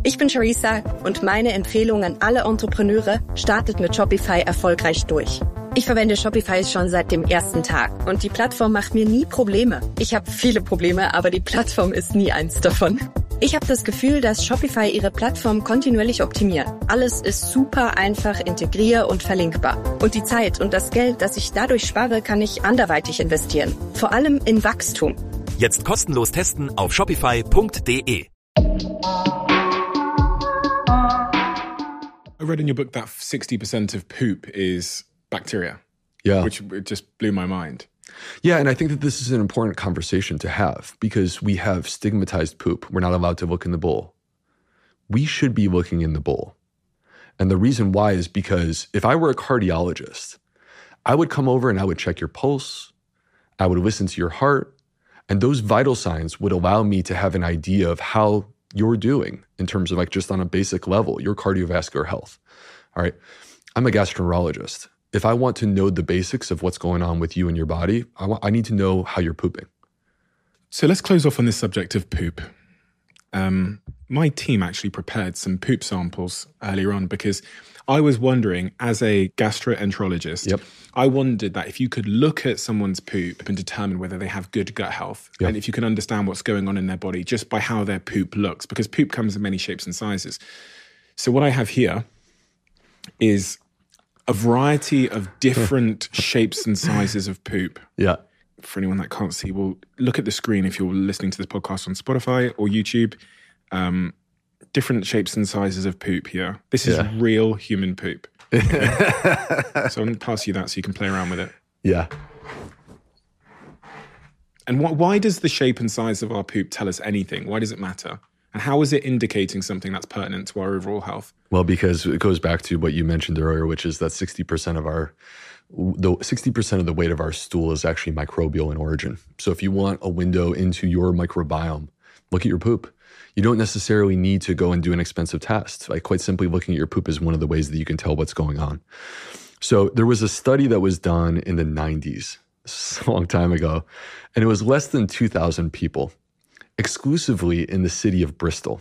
Ich bin Charissa und meine Empfehlung an alle Entrepreneure: startet mit Shopify erfolgreich durch. Ich verwende Shopify schon seit dem ersten Tag und die Plattform macht mir nie Probleme. Ich habe viele Probleme, aber die Plattform ist nie eins davon. Ich habe das Gefühl, dass Shopify ihre Plattform kontinuierlich optimiert. Alles ist super einfach, integrier- und verlinkbar. Und die Zeit und das Geld, das ich dadurch spare, kann ich anderweitig investieren. Vor allem in Wachstum. Jetzt kostenlos testen auf shopify.de. I read in your book that 60% of poop is bacteria. Yeah. Which just blew my mind. Yeah, and I think that this is an important conversation to have because we have stigmatized poop. We're not allowed to look in the bowl. We should be looking in the bowl. And the reason why is because if I were a cardiologist, I would come over and I would check your pulse. I would listen to your heart. And those vital signs would allow me to have an idea of how you're doing in terms of like just on a basic level, your cardiovascular health. All right. I'm a gastroenterologist. If I want to know the basics of what's going on with you and your body, I need to know how you're pooping. So let's close off on this subject of poop. My team actually prepared some poop samples earlier on because I was wondering, as a gastroenterologist, I wondered that if you could look at someone's poop and determine whether they have good gut health, and if you can understand what's going on in their body just by how their poop looks, because poop comes in many shapes and sizes. So what I have here is a variety of different shapes and sizes of poop. Yeah. For anyone that can't see, well, look at the screen if you're listening to this podcast on Spotify or YouTube. Different shapes and sizes of poop here. This is real human poop. So I'm going to pass you that so you can play around with it. Yeah. And why does the shape and size of our poop tell us anything? Why does it matter? And how is it indicating something that's pertinent to our overall health? Well, because it goes back to what you mentioned earlier, which is that 60% of the weight of our stool is actually microbial in origin. So if you want a window into your microbiome, look at your poop. You don't necessarily need to go and do an expensive test. Like quite simply looking at your poop is one of the ways that you can tell what's going on. So there was a study that was done in the 90s, this is a long time ago, and it was less than 2,000 people, exclusively in the city of Bristol.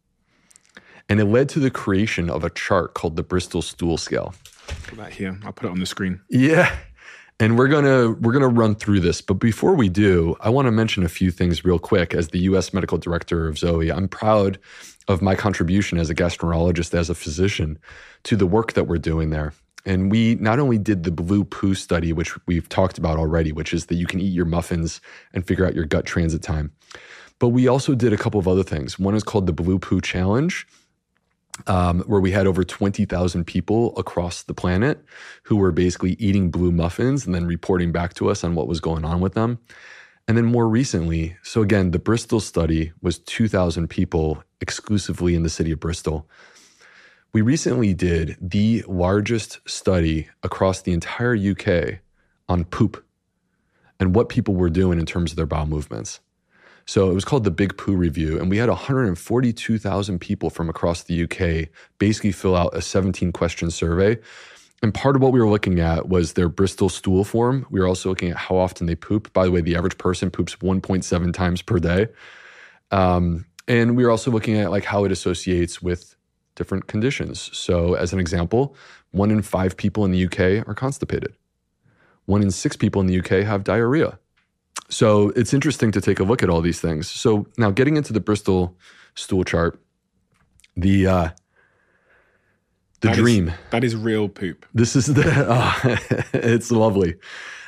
And it led to the creation of a chart called the Bristol Stool Scale. Put that here. I'll put it on the screen. Yeah. And we're gonna run through this. But before we do, I want to mention a few things real quick. As the US medical director of Zoe, I'm proud of my contribution as a gastroenterologist, as a physician, to the work that we're doing there. And we not only did the Blue Poo study, which we've talked about already, which is that you can eat your muffins and figure out your gut transit time. But we also did a couple of other things. One is called the Blue Poo Challenge, where we had over 20,000 people across the planet who were basically eating blue muffins and then reporting back to us on what was going on with them. And then more recently, so again, the Bristol study was 2,000 people exclusively in the city of Bristol. We recently did the largest study across the entire UK on poop and what people were doing in terms of their bowel movements. So it was called the Big Poo Review, and we had 142,000 people from across the UK basically fill out a 17-question survey. And part of what we were looking at was their Bristol stool form. We were also looking at how often they poop. By the way, the average person poops 1.7 times per day. And we were also looking at like how it associates with different conditions. So as an example, 1 in 5 people in the UK are constipated. 1 in 6 people in the UK have diarrhea. So it's interesting to take a look at all these things. So now getting into the Bristol stool chart, the dream. That is real poop. This is it's lovely.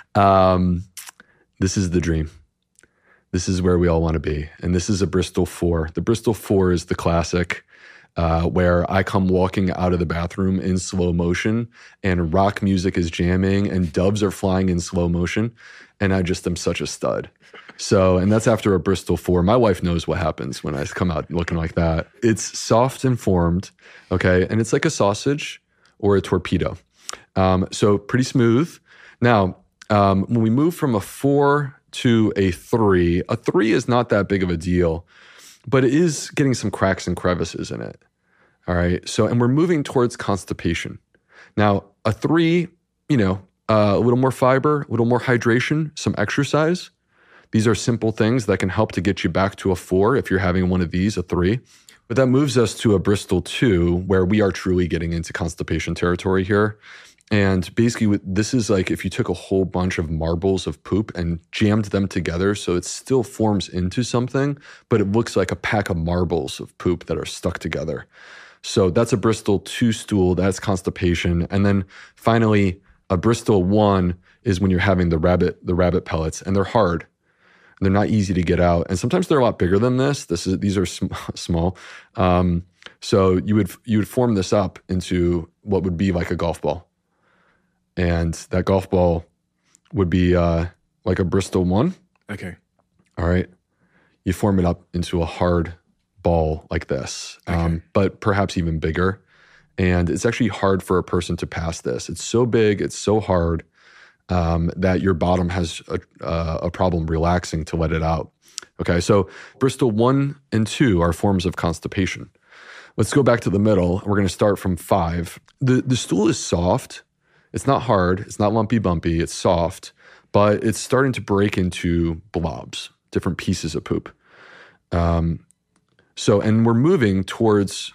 This is the dream. This is where we all want to be. And this is a Bristol 4. The Bristol 4 is the classic where I come walking out of the bathroom in slow motion and rock music is jamming and doves are flying in slow motion. And I just am such a stud. So, and that's after a Bristol 4. My wife knows what happens when I come out looking like that. It's soft and formed, okay? And it's like a sausage or a torpedo. So pretty smooth. Now, when we move from a 4 to a 3 is not that big of a deal, but it is getting some cracks and crevices in it, all right? So, and we're moving towards constipation. Now, a 3, a little more fiber, a little more hydration, some exercise. These are simple things that can help to get you back to a 4 if you're having one of these, a 3. But that moves us to a Bristol 2, where we are truly getting into constipation territory here. And basically, this is like if you took a whole bunch of marbles of poop and jammed them together, so it still forms into something, but it looks like a pack of marbles of poop that are stuck together. So that's a Bristol 2 stool. That's constipation. And then finally, a Bristol 1 is when you're having the rabbit pellets, and they're hard. They're not easy to get out, and sometimes they're a lot bigger than this. These are small. So you would form this up into what would be like a golf ball, and that golf ball would be like a Bristol 1. Okay. All right. You form it up into a hard ball like this, but perhaps even bigger. And it's actually hard for a person to pass this. It's so big, it's so hard that your bottom has a problem relaxing to let it out. Okay, so Bristol 1 and 2 are forms of constipation. Let's go back to the middle. We're going to start from 5. The stool is soft. It's not hard. It's not lumpy bumpy. It's soft, but it's starting to break into blobs, different pieces of poop. And we're moving towards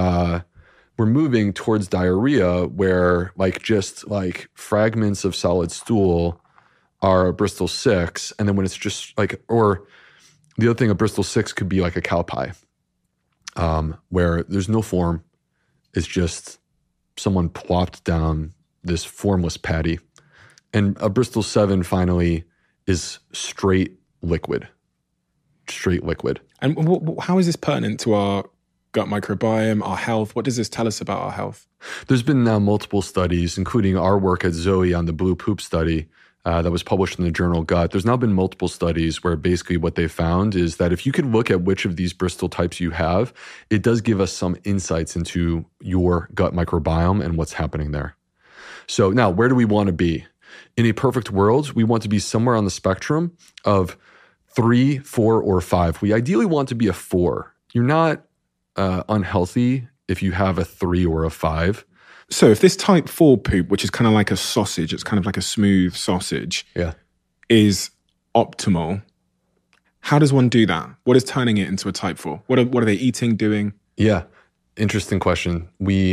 diarrhea, where just fragments of solid stool are a Bristol 6. And then when it's just or the other thing, a Bristol 6 could be like a cow pie, where there's no form. It's just someone plopped down this formless patty. And a Bristol 7 finally is straight liquid. And how is this pertinent to our gut microbiome, our health? What does this tell us about our health? There's been now multiple studies, including our work at Zoe on the blue poop study that was published in the journal Gut. There's now been multiple studies where basically what they found is that if you could look at which of these Bristol types you have, it does give us some insights into your gut microbiome and what's happening there. So now, where do we want to be? In a perfect world, we want to be somewhere on the spectrum of 3, 4, or 5. We ideally want to be a 4. You're not unhealthy if you have a 3 or a 5. So if this type 4 poop, which is kind of like a sausage, it's kind of like a smooth sausage, is optimal, how does one do that? What is turning it into a type 4? What are they eating, doing? Yeah, interesting question.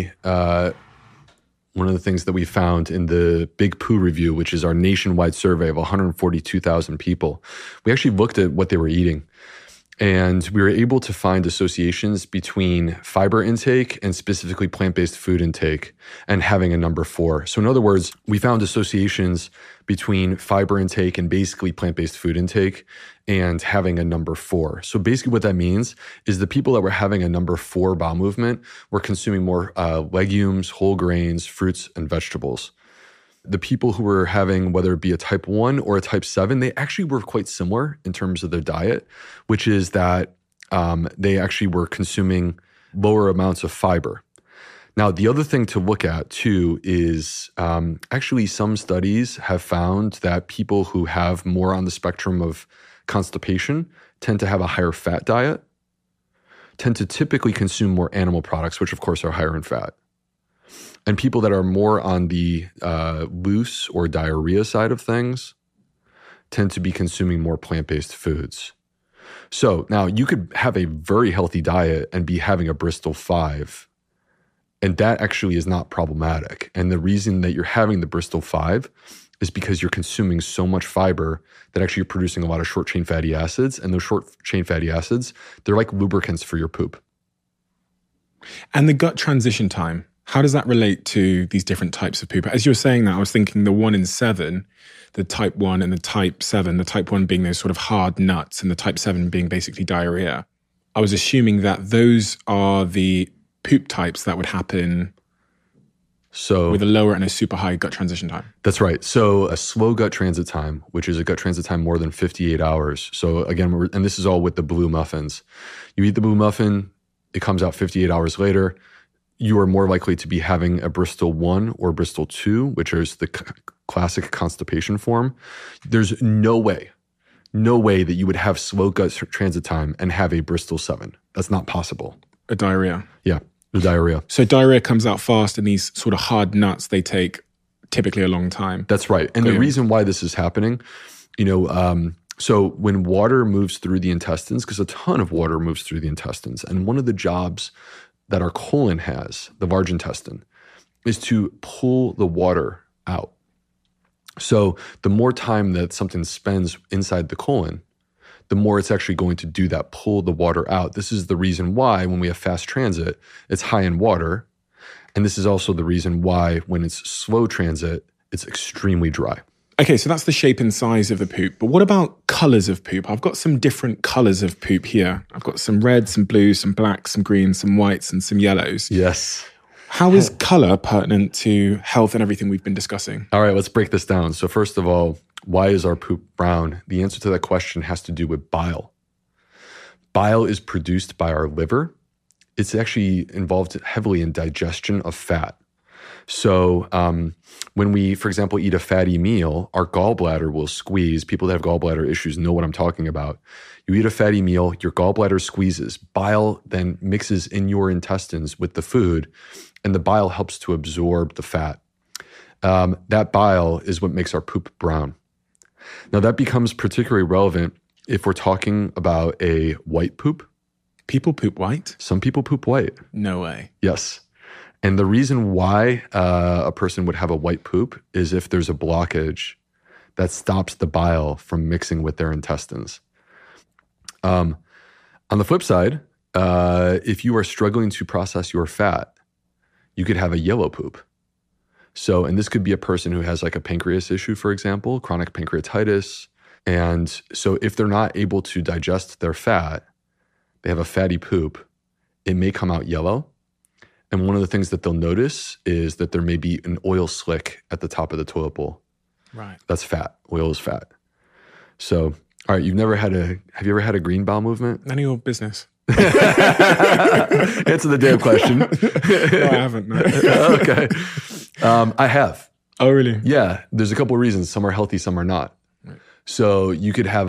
One of the things that we found in the Big Poo Review, which is our nationwide survey of 142,000 people, we actually looked at what they were eating. And we were able to find associations between fiber intake and specifically plant-based food intake and having a number 4. So in other words, we found associations between fiber intake and basically plant-based food intake and having a number 4. So basically what that means is the people that were having a number 4 bowel movement were consuming more legumes, whole grains, fruits, and vegetables. The people who were having, whether it be a type 1 or a type 7, they actually were quite similar in terms of their diet, which is that they actually were consuming lower amounts of fiber. Now, the other thing to look at too is actually some studies have found that people who have more on the spectrum of constipation tend to have a higher fat diet, tend to typically consume more animal products, which of course are higher in fat. And people that are more on the loose or diarrhea side of things tend to be consuming more plant-based foods. So now you could have a very healthy diet and be having a Bristol 5, and that actually is not problematic. And the reason that you're having the Bristol 5 is because you're consuming so much fiber that actually you're producing a lot of short-chain fatty acids. And those short-chain fatty acids, they're like lubricants for your poop. And the gut transition time, how does that relate to these different types of poop? As you were saying that, I was thinking the 1 in 7, the type 1 and the type 7, the type 1 being those sort of hard nuts and the type 7 being basically diarrhea. I was assuming that those are the poop types that would happen with a lower and a super high gut transition time. That's right. So a slow gut transit time, which is a gut transit time more than 58 hours. So again, and this is all with the blue muffins. You eat the blue muffin, it comes out 58 hours later. You are more likely to be having a Bristol 1 or Bristol 2, which is the classic constipation form. There's no way that you would have slow gut transit time and have a Bristol 7. That's not possible. A diarrhea. Yeah, the diarrhea. So diarrhea comes out fast, and these sort of hard nuts, they take typically a long time. That's right. And the reason why this is happening, So when water moves through the intestines, because a ton of water moves through the intestines, and one of the jobs that our colon has, the large intestine, is to pull the water out. So the more time that something spends inside the colon, the more it's actually going to do that, pull the water out. This is the reason why when we have fast transit, it's high in water. And this is also the reason why when it's slow transit, it's extremely dry. Okay, so that's the shape and size of the poop. But what about colors of poop? I've got some different colors of poop here. I've got some red, some blue, some black, some green, some whites, and some yellows. Yes. How is color pertinent to health and everything we've been discussing? All right, let's break this down. So first of all, why is our poop brown? The answer to that question has to do with bile. Bile is produced by our liver. It's actually involved heavily in digestion of fat. So when we, for example, eat a fatty meal, our gallbladder will squeeze. People that have gallbladder issues know what I'm talking about. You eat a fatty meal, your gallbladder squeezes. Bile then mixes in your intestines with the food, and the bile helps to absorb the fat. That bile is what makes our poop brown. Now, that becomes particularly relevant if we're talking about a white poop. People poop white? Some people poop white. No way. Yes. And the reason why a person would have a white poop is if there's a blockage that stops the bile from mixing with their intestines. On the flip side, if you are struggling to process your fat, you could have a yellow poop. So, and this could be a person who has like a pancreas issue, for example, chronic pancreatitis. And so if they're not able to digest their fat, they have a fatty poop, it may come out yellow. And one of the things that they'll notice is that there may be an oil slick at the top of the toilet bowl. Right. That's fat. Oil is fat. So, all right, have you ever had a green bowel movement? None of your business. Answer the damn question. No, I haven't. No. Okay. I have. Oh, really? Yeah. There's a couple of reasons. Some are healthy, some are not. Right. So you could have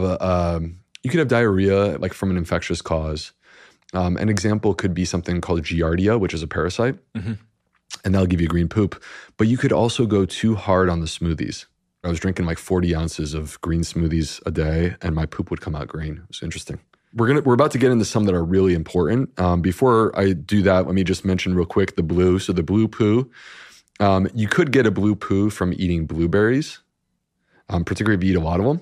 diarrhea like from an infectious cause. An example could be something called Giardia, which is a parasite, and that'll give you green poop. But you could also go too hard on the smoothies. I was drinking like 40 ounces of green smoothies a day, and my poop would come out green. It was interesting. We're about to get into some that are really important. Before I do that, let me just mention real quick the blue. So the blue poo, you could get a blue poo from eating blueberries, particularly if you eat a lot of them.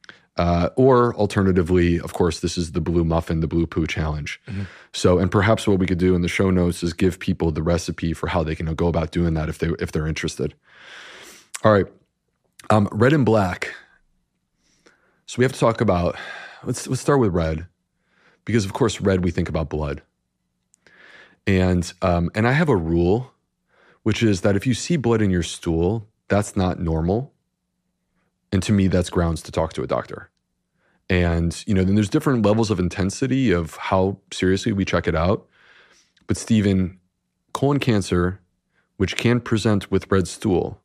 Or alternatively, of course, this is the blue muffin, the blue poo challenge. So, and perhaps what we could do in the show notes is give people the recipe for how they can go about doing that if they're interested. All right, red and black. So we have to talk about. Let's start with red, because of course, red we think about blood. And I have a rule, which is that if you see blood in your stool, that's not normal. And to me, that's grounds to talk to a doctor. And, then there's different levels of intensity of how seriously we check it out. But Stephen, colon cancer, which can present with red stool,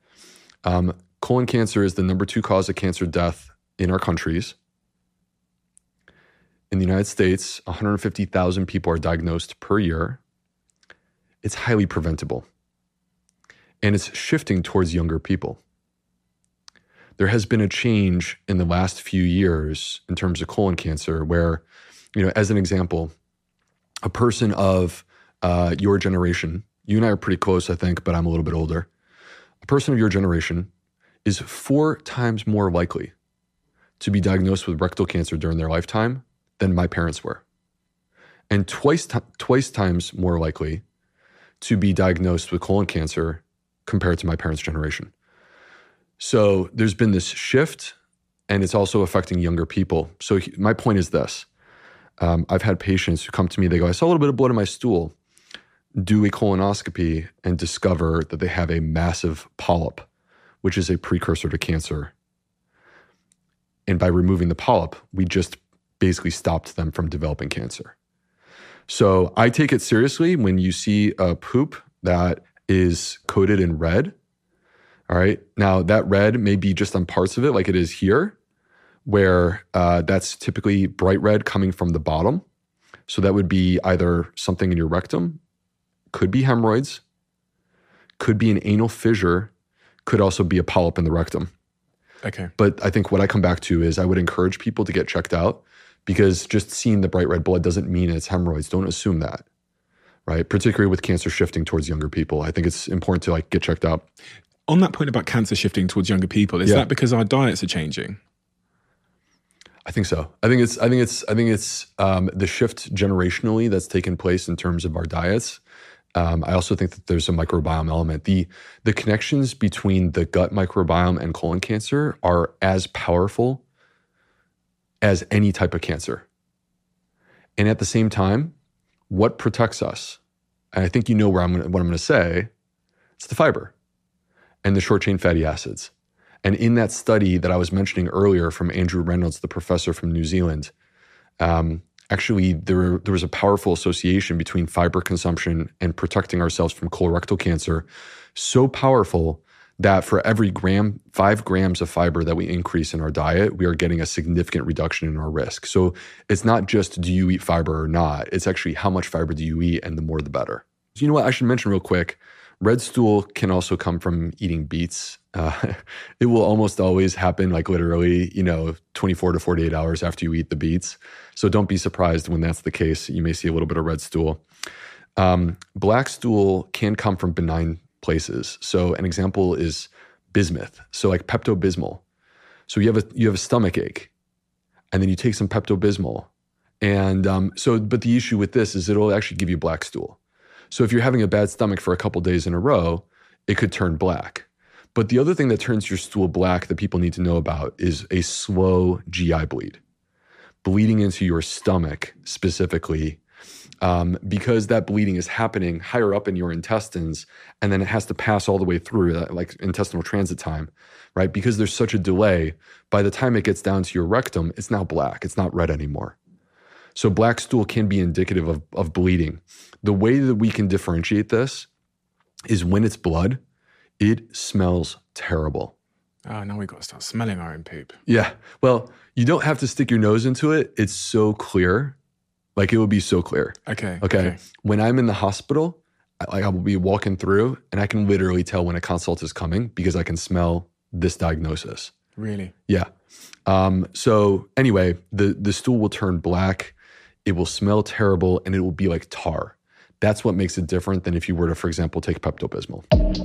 colon cancer is the number 2 cause of cancer death in our countries. In the United States, 150,000 people are diagnosed per year. It's highly preventable. And it's shifting towards younger people. There has been a change in the last few years in terms of colon cancer where, as an example, a person of your generation, you and I are pretty close, I think, but I'm a little bit older. A person of your generation is 4 times more likely to be diagnosed with rectal cancer during their lifetime than my parents were. And twice times more likely to be diagnosed with colon cancer compared to my parents' generation. So there's been this shift, and it's also affecting younger people. So my point is this. I've had patients who come to me, they go, I saw a little bit of blood in my stool, do a colonoscopy, and discover that they have a massive polyp, which is a precursor to cancer. And by removing the polyp, we just basically stopped them from developing cancer. So I take it seriously when you see a poop that is coated in red. All right. Now, that red may be just on parts of it, like it is here, where that's typically bright red coming from the bottom. So that would be either something in your rectum, could be hemorrhoids, could be an anal fissure, could also be a polyp in the rectum. Okay. But I think what I come back to is I would encourage people to get checked out, because just seeing the bright red blood doesn't mean it's hemorrhoids. Don't assume that, right? Particularly with cancer shifting towards younger people. I think it's important to get checked out. On that point about cancer shifting towards younger people, is that because our diets are changing? I think so. I think it's the shift generationally that's taken place in terms of our diets. I also think that there's a microbiome element. The connections between the gut microbiome and colon cancer are as powerful as any type of cancer. And at the same time, what protects us? And I think you know what I'm going to say. It's the fiber and the short chain fatty acids. And in that study that I was mentioning earlier from Andrew Reynolds, the professor from New Zealand, actually there was a powerful association between fiber consumption and protecting ourselves from colorectal cancer. So powerful that for every 5 grams of fiber that we increase in our diet, we are getting a significant reduction in our risk. So it's not just do you eat fiber or not, it's actually how much fiber do you eat, and the more the better. So you know what, I should mention real quick, red stool can also come from eating beets. It will almost always happen literally, 24 to 48 hours after you eat the beets. So don't be surprised when that's the case. You may see a little bit of red stool. Black stool can come from benign places. So an example is bismuth. So like Pepto-Bismol. So you have a stomach ache, and then you take some Pepto-Bismol. And but the issue with this is it'll actually give you black stool. So if you're having a bad stomach for a couple days in a row, it could turn black. But the other thing that turns your stool black that people need to know about is a slow GI bleed. Bleeding into your stomach specifically, because that bleeding is happening higher up in your intestines, and then it has to pass all the way through, like intestinal transit time, right? Because there's such a delay, by the time it gets down to your rectum, it's now black. It's not red anymore. So black stool can be indicative of bleeding. The way that we can differentiate this is when it's blood, it smells terrible. Oh, now we've got to start smelling our own poop. Yeah. Well, you don't have to stick your nose into it. It's so clear. It will be so clear. Okay. When I'm in the hospital, I will be walking through, and I can literally tell when a consult is coming because I can smell this diagnosis. Really? Yeah. So anyway, the stool will turn black. It will smell terrible, and it will be like tar. That's what makes it different than if you were to, for example, take Pepto-Bismol.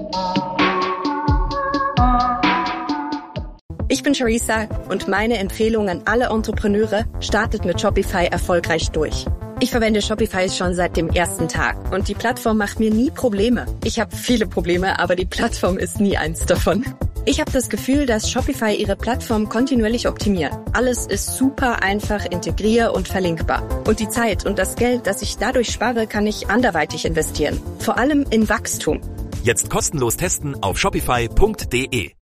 Ich bin Charissa und meine Empfehlung an alle Entrepreneure, startet mit Shopify erfolgreich durch. Ich verwende Shopify schon seit dem ersten Tag und die Plattform macht mir nie Probleme. Ich habe viele Probleme, aber die Plattform ist nie eins davon. Ich habe das Gefühl, dass Shopify ihre Plattform kontinuierlich optimiert. Alles ist super einfach, integrier- und verlinkbar. Und die Zeit und das Geld, das ich dadurch spare, kann ich anderweitig investieren. Vor allem in Wachstum. Jetzt kostenlos testen auf shopify.de.